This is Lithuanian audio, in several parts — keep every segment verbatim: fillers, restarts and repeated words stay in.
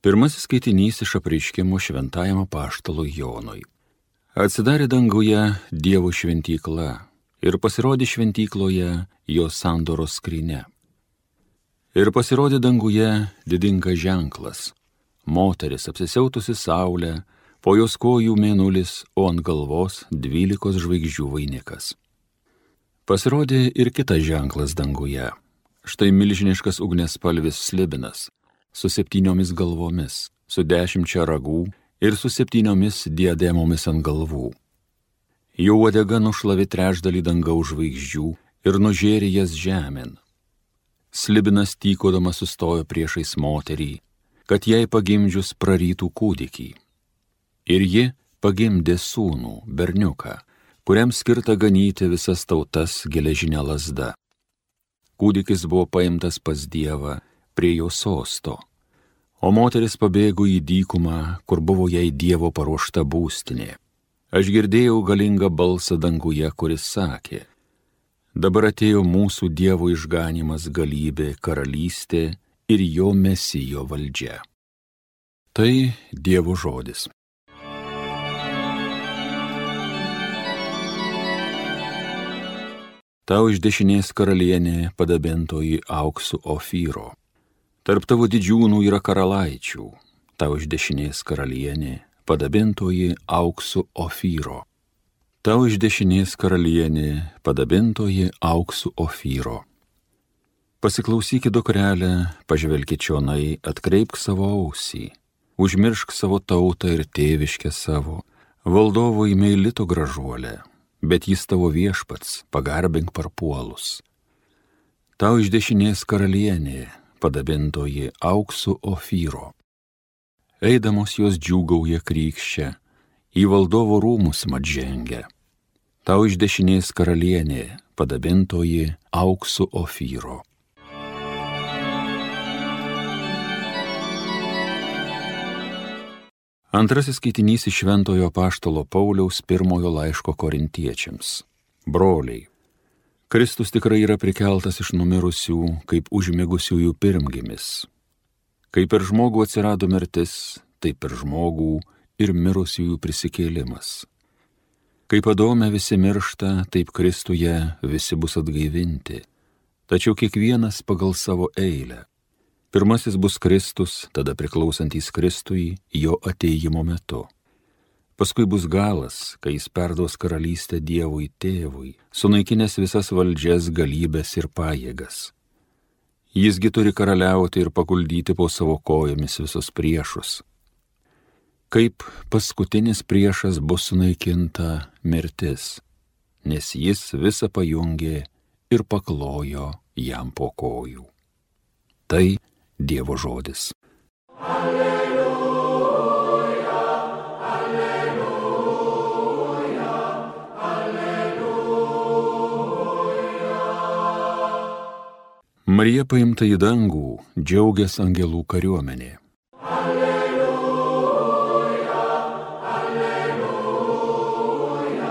Pirmasis skaitinys iš apreiškimo šventajam apaštalui Jonui. Atsidarė danguje Dievo šventykla ir pasirodė šventykloje jo sandoros skrynia. Ir pasirodė danguje didingas ženklas, moteris apsisiautusi saulę, po jos kojų mėnulis, o ant galvos dvylikos žvaigždžių vainikas. Pasirodė ir kitas ženklas danguje, štai milžiniškas ugniaspalvis slibinas, su septyniomis galvomis, su dešimčia ragų ir su septyniomis diademomis ant galvų. Jų uodega nušlavė trečdalį dangaus žvaigždžių ir nužėrė jas žemėn. Slibinas tykodamas sustojo priešais moterį, kad jai pagimdžius prarytų kūdikį. Ir ji pagimdė sūnų, berniuką, kuriam skirta ganyti visas tautas geležinė lazda. Kūdikis buvo paimtas pas Dievą prie jo sosto, o moteris pabėgo į dykumą, kur buvo jai Dievo paruošta būstinė. Aš girdėjau galingą balsą danguje, kuris sakė: dabar atėjo mūsų Dievo išganymas, galybė, karalystė ir jo Mesijo valdžia. Tai Dievo žodis. Tau iš dešinės karalienė padabintoji auksu Ofyro. Tarp tavo didžiūnų yra karalaičių, tau iš dešinės karalienė, padabintoji auksu Ofyro. Tau iš dešinės karalienė, padabintoji auksu Ofyro. Pasiklausykit, dukrelę, pažvelkit čionai, atkreipk savo ausį, užmiršk savo tautą ir tėviškę savo, valdovo į meilito gražuolę, bet jis tavo viešpats, pagarbink parpuolus. Tau iš dešinės karalienė, padabintoji auksu Ofyro. Eidamos jos džiūgauja krykščia, į valdovo rūmus mat žengia. Tau iš dešinės karalienė, padabintoji auksu Ofyro. Antrasis skaitinys iš šventojo apaštalo Pauliaus pirmojo laiško korintiečiams. Broliai, Kristus tikrai yra prikeltas iš numirusių, kaip užmigusiųjų pirmgimis. Kaip per žmogų atsirado mirtis, taip per žmogų ir mirusiųjų prisikėlimas. Kaip Adome visi miršta, taip Kristuje visi bus atgaivinti, tačiau kiekvienas pagal savo eilę. Pirmasis bus Kristus, tada priklausantys Kristui jo atėjimo metu. Paskui bus galas, kai jis perduos karalystę Dievui Tėvui, sunaikinęs visas valdžias, galybės ir pajėgas. Jisgi turi karaliauti ir paguldyti po savo kojomis visus priešus. Kaip paskutinis priešas bus sunaikinta mirtis, nes jis visą pajungė ir paklojo jam po kojų. Tai Dievo žodis. Marija paimta į dangų, džiaugias angelų kariuomenė. Alleluja, alleluja,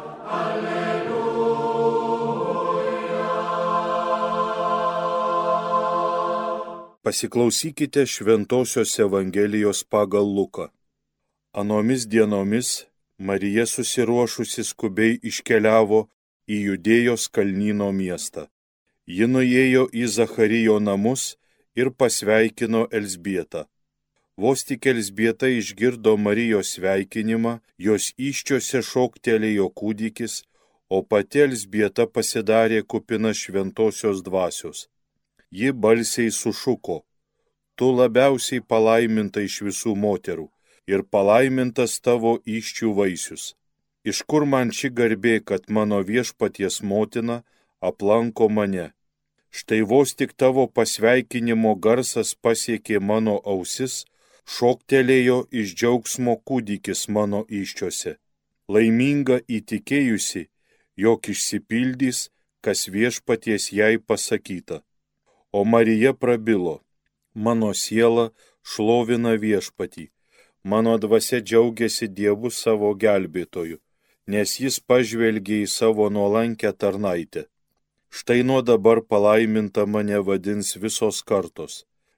alleluja. Pasiklausykite Šventosios Evangelijos pagal Luką. Anomis dienomis Marija susiruošusi skubiai iškeliavo į Judėjos kalnyno miestą. Ji nuėjo į Zacharijo namus ir pasveikino Elzbietą. Vos tik Elzbieta išgirdo Marijos sveikinimą, jos įsčiose šoktelėjo kūdikis, o pati Elzbieta pasidarė kupina šventosios dvasios. Ji balsiai sušuko: tu labiausiai palaiminta iš visų moterų, ir palaimintas tavo įsčių vaisius. Iš kur man ši garbė, kad mano viešpaties motina aplanko mane? Štai vos tik tavo pasveikinimo garsas pasiekė mano ausis, šoktelėjo iš džiaugsmo kūdikis mano įsčiose. Laiminga įtikėjusi, jog išsipildys, kas viešpaties jai pasakyta. O Marija prabilo: mano siela šlovina viešpatį, mano dvasia džiaugiasi Dievu savo gelbėtoju, nes jis pažvelgė į savo nuolankę tarnaitę. Štai nuo dabar palaiminta mane vadins visos kartos,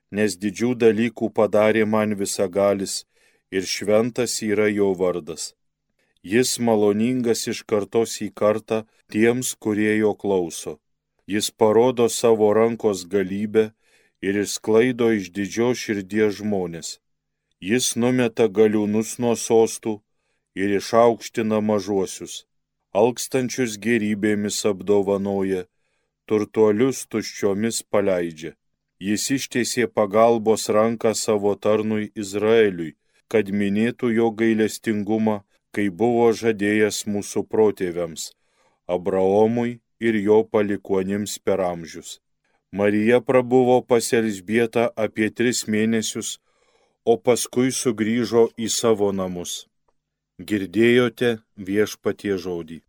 nes didžių dalykų padarė man visagalis ir šventas yra jo vardas. Jis maloningas iš kartos į kartą tiems, kurie jo klauso. Jis parodo savo rankos galybę ir išsklaido iš didžios širdies žmonės. Jis numeta galiūnus nuo sostų ir išaukština mažuosius. Alkstančius gėrybėmis apdovanoja, turtuolius tuščiomis paleidžia. Jis ištiesė pagalbos ranką savo tarnui Izraeliui, kad minėtų jo gailestingumą, kai buvo žadėjęs mūsų protėviams, Abraomui ir jo palikuonims per amžius. Marija prabuvo pas Elžbietą apie tris mėnesius, o paskui sugrįžo į savo namus. Girdėjote Viešpatie žodį.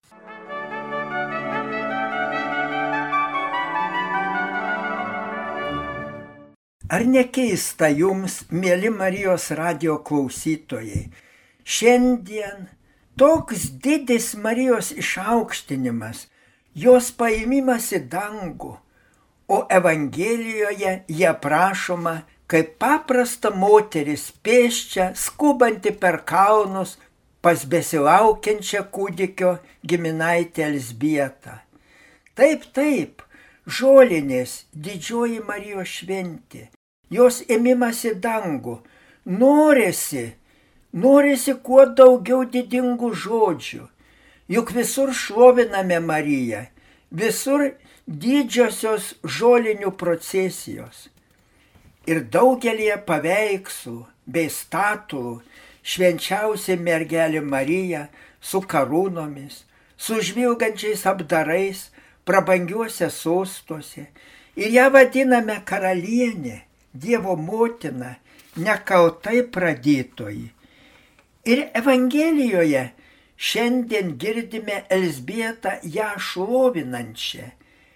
Ar nekeista jums, mėly Marijos radijo klausytojai, šiandien toks didis Marijos išaukštinimas, jos paėmimas į dangų, o Evangelijoje jie aprašoma kaip paprasta moteris pėsčia, skubanti per kalnus pas besilaukiančią kūdikio giminaitę Elzbietą. Taip, taip, žolinės didžioji Marijos šventė, jos ėmimas į dangų, norisi, norisi kuo daugiau didingų žodžių, juk visur šloviname Mariją, visur didžiosios žolinių procesijos. Ir daugelie paveikslų bei statulų švenčiausia mergelė Marija su karūnomis, su žvilgančiais apdarais, prabangiuose sostuose. Ir ją vadiname karalienė, Dievo motina, nekaltai pradėtoji. Ir Evangelijoje šiandien girdime Elzbietą ją šlovinančią.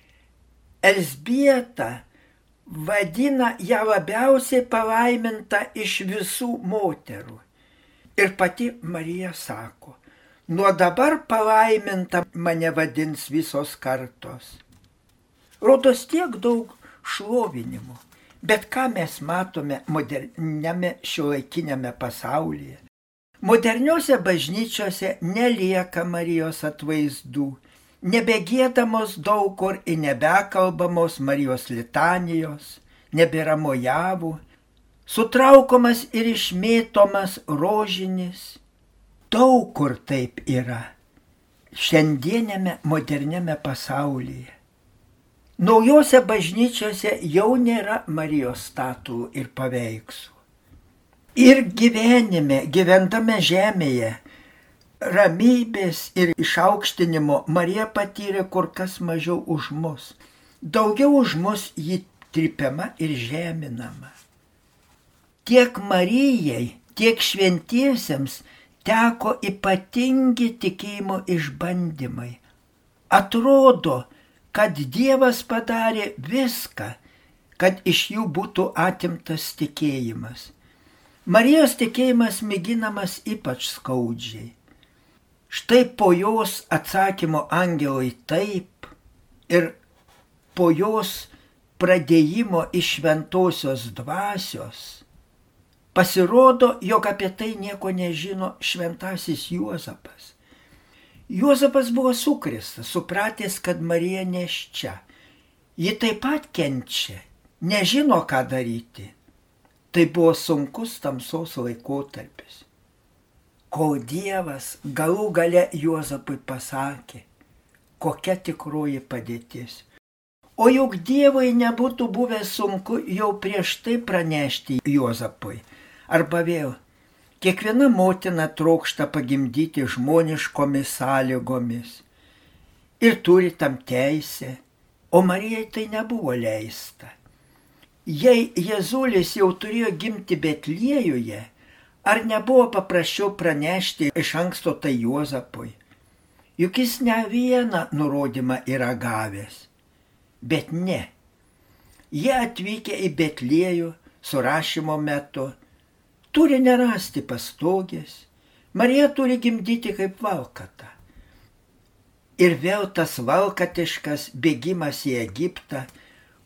Elzbieta vadina ją labiausiai palaimintą iš visų moterų. Ir pati Marija sako, nuo dabar palaiminta mane vadins visos kartos. Rodos tiek daug šlovinimų, bet ką mes matome moderniame šiuolaikiniame pasaulyje? Moderniose bažnyčiose nelieka Marijos atvaizdų, nebegėdamos daug kur ir nebekalbamos Marijos litanijos, nebėra mojavų, sutraukomas ir išmėtomas rožinis. Daug kur taip yra šiandienėme moderniame pasaulyje. Naujose bažnyčiose jau nėra Marijos statulų ir paveikslų. Ir gyvenime, gyvendame žemėje, ramybės ir išaukštinimo Marija patyrė kur kas mažiau už mus. Daugiau už mus ji trypiama ir žeminama. Tiek Marijai, tiek šventiesiems teko ypatingi tikėjimo išbandymai. Atrodo, kad Dievas padarė viską, kad iš jų būtų atimtas tikėjimas. Marijos tikėjimas mėginamas ypač skaudžiai. Štai po jos atsakymo angelui taip ir po jos pradėjimo iš šventosios dvasios pasirodo, jog apie tai nieko nežino šventasis Juozapas. Juozapas buvo sukristas, supratęs, kad Marija nėščia. Ji taip pat kenčia, nežino, ką daryti. Tai buvo sunkus tamsos laikotarpis. Kol Dievas galų gale Juozapui pasakė, kokia tikroji padėtis. O juk Dievui nebūtų buvę sunku jau prieš tai pranešti Juozapui. Arba vėl, kiekviena motina trokšta pagimdyti žmoniškomis sąlygomis ir turi tam teisę, o Marijai tai nebuvo leista. Jei Jėzulis jau turėjo gimti Betliejuje, ar nebuvo paprasčiau pranešti iš anksto tai Juozapui? Juk jis ne vieną nurodymą yra gavęs. Bet ne. Jie atvykę į Betliejų surašymo metu turi nerasti pastogės, Marija turi gimdyti kaip valkatą. Ir vėl tas valkatiškas bėgimas į Egiptą,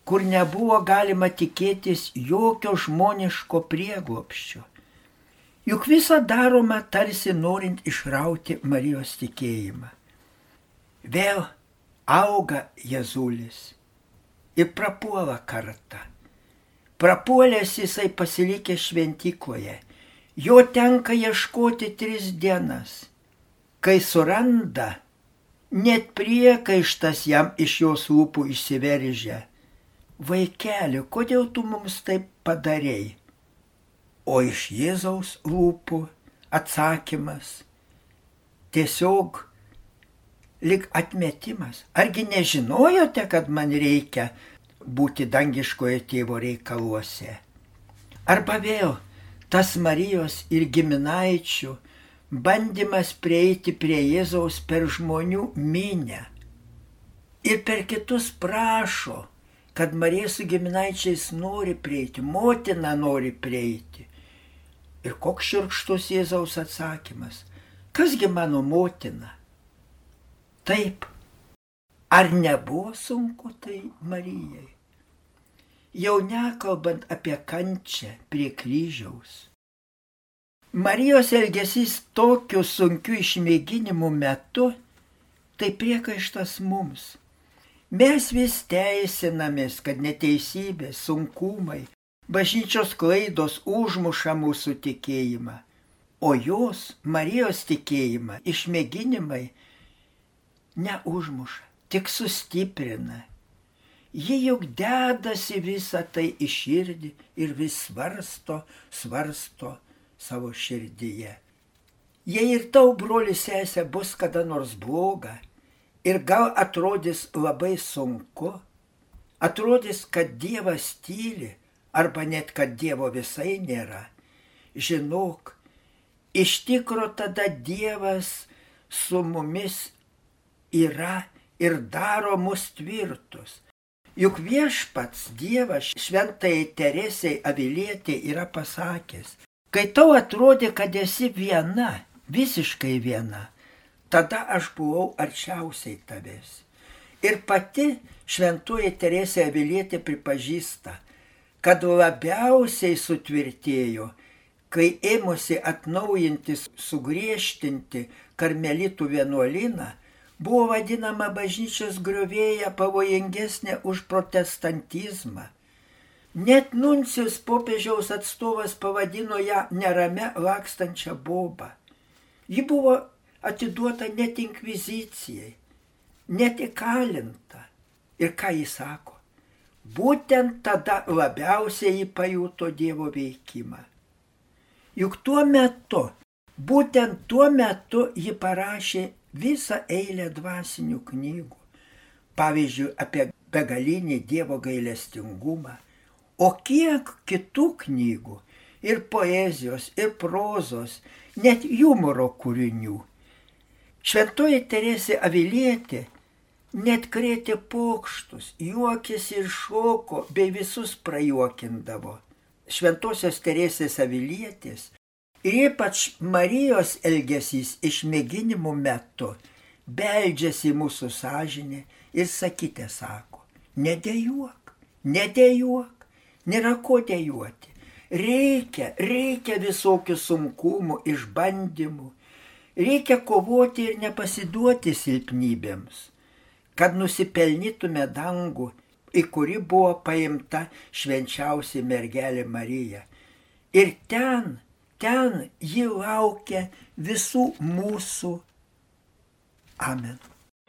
kur nebuvo galima tikėtis jokio žmoniško prieglobsčio. Juk visa daroma tarsi norint išrauti Marijos tikėjimą. Vėl auga Jėzulis ir prapuola kartą. Prapuolęs jisai pasilikė šventykloje. Jo tenka ieškoti tris dienas. Kai suranda, net priekaištas jam iš jos lūpų išsiveržia. Vaikeli, kodėl tu mums taip padarei? O iš Jėzaus lūpų atsakymas tiesiog lyg atmetimas. Argi nežinojote, kad man reikia būti dangiškojo tėvo reikaluose? Arba vėl tas Marijos ir giminaičių bandymas prieiti prie Jėzaus per žmonių minią. Ir per kitus prašo, kad Marija su giminaičiais nori prieiti, motina nori prieiti. Ir koks šiurkštus Jėzaus atsakymas. Kasgi mano motina? Taip, ar nebuvo sunku tai Marijai? Jau nekalbant apie kančią prie kryžiaus. Marijos elgesys tokiu sunkiu išmėginimu metu, tai priekaištas mums. Mes vis teisinamės, kad neteisybė, sunkumai, bažnyčios klaidos užmuša mūsų tikėjimą, o jos, Marijos tikėjimą, išmėginimai neužmuša, tik sustiprina. Ji juk dedasi visą tai į širdį ir vis svarsto, svarsto savo širdyje. Jei ir tau, broli sesė, bus kada nors bloga ir gal atrodys labai sunku, atrodys, kad Dievas tyli arba net kad Dievo visai nėra, žinok, iš tikro tada Dievas su mumis yra ir daro mus tvirtus. Juk viešpats Dievas šventai Teresei Avilietei yra pasakęs, kai tau atrodė, kad esi viena, visiškai viena, tada aš buvau arčiausiai tavęs. Ir pati šventoji Teresė Avilietė pripažįsta, kad labiausiai sutvirtėjo, kai ėmusi atnaujinti, sugriežtinti karmelitų vienuolyną, buvo vadinama bažnyčios griovėja pavojingesnė už protestantizmą. Net nuncijus popiežiaus atstovas pavadino ją nerame lakstančią bobą. Ji buvo atiduota net inkvizicijai, net įkalinta. Ir ką ji sako? Būtent tada labiausiai ji pajuto Dievo veikimą. Juk tuo metu, būtent tuo metu ji parašė visą eilę dvasinių knygų, pavyzdžiui, apie begalinį Dievo gailestingumą, o kiek kitų knygų, ir poezijos, ir prozos, net humoro kūrinių. Šventoji Teresė Avilietė net krėtė pokštus, juokėsi ir šoko, bei visus prajuokindavo. Šventosios Teresės Avilietės ir ypač Marijos elgesys išmėginimų metu beldžiasi į mūsų sąžinę ir sakite, sako, nedejuok, nedejuok, nėra ko dejuoti. Reikia, reikia visokių sunkumų, išbandymų, reikia kovoti ir nepasiduoti silpnybėms, kad nusipelnytume dangų, į kurį buvo paimta švenčiausia mergelė Marija. Ir ten, ten ji laukia visų mūsų. Amen.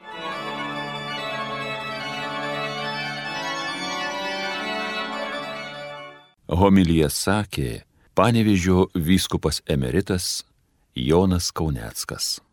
Homiliją sakė Panevėžio vyskupas emeritas Jonas Kauneckas.